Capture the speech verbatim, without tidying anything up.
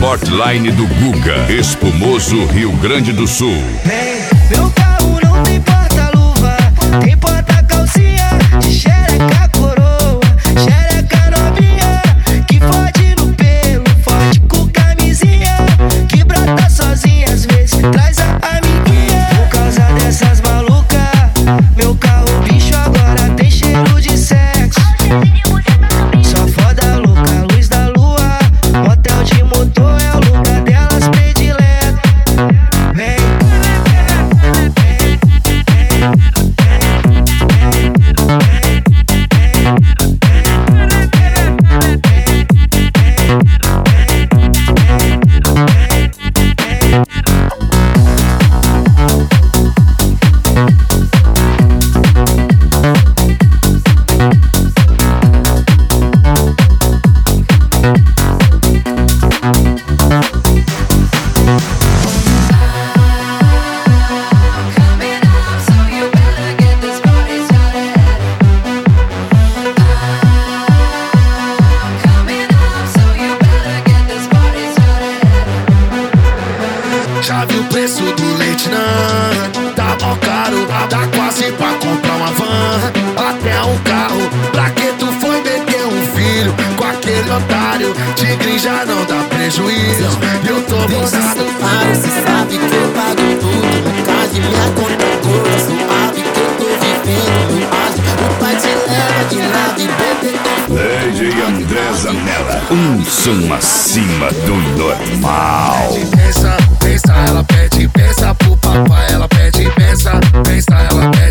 Sportline do Guga, Espumoso, Rio Grande do Sul. Vem, meu carro não tem porta-luva, tem porta-calcinha de xereca coroa, xereca novinha, que fode no pelo, fode com camisinha, que brota sozinha, às vezes traz a amiguinha. Por causa dessas malucas, meu carro bicho agora tem cheiro de sexo. Só foda louca, luz da lua, motel de motor é o lugar delas predileto. Vem, já viu o preço do leite, não? Tá mal caro, dá quase pra comprar uma van, até um carro. Pra que tu foi meter um filho com aquele otário? Tigre já não dá prejuízo, eu tô bolsado. Cê sabe que eu pago tudo, no caso de minha conta toda. Suave que eu tô vivendo no auge, o pai te leva de lado e bebê. D J André Zanella, um som acima do normal. Pensa, pensa, ela pede, pensa pro papai, ela pede, pensa, pensa, ela pede.